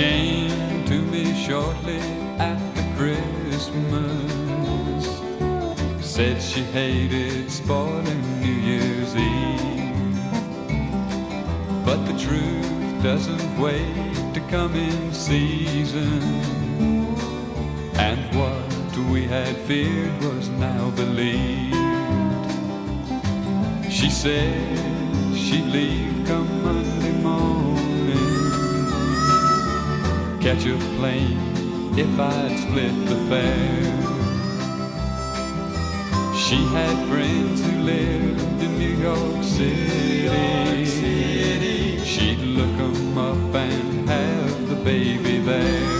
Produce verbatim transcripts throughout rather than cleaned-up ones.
came to me shortly after Christmas, said she hated spoiling New Year's Eve, but the truth doesn't wait to come in season, and what we had feared was now believed. She said she'd leave come Monday morning, catch a plane if I'd split the fare. She had friends who lived in New York City. She'd look 'em up and have the baby there.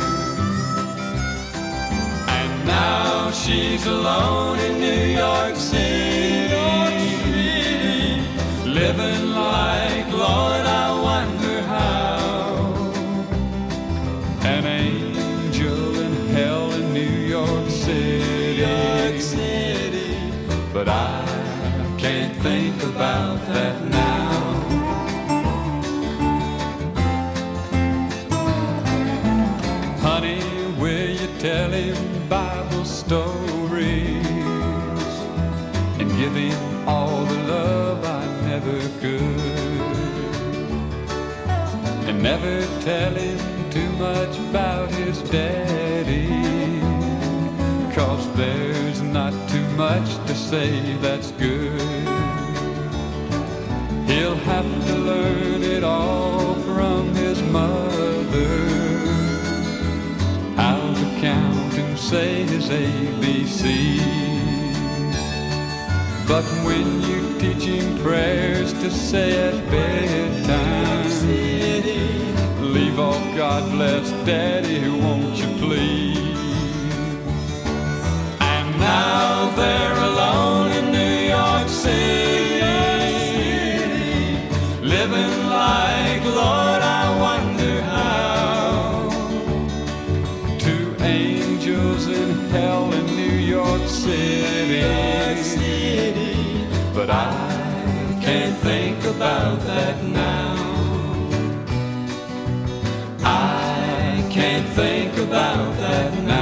And now she's alone in New York City, living like, Lord, I wonder how. An angel in hell in New York City, York City. But I can't think about that now. Honey, will you tell him Bible stories and give him all the love I never could, and never tell him too much about his daddy, 'cause there's not too much to say that's good. He'll have to learn it all from his mother, how to count and say his A B Cs. But when you teach him prayers to say at bedtime, leave off God bless Daddy, won't you please? And now they're alone in New York City, living like, Lord, I wonder how. Two angels in hell in New York City, but I can't think about that now. I can't think about that now.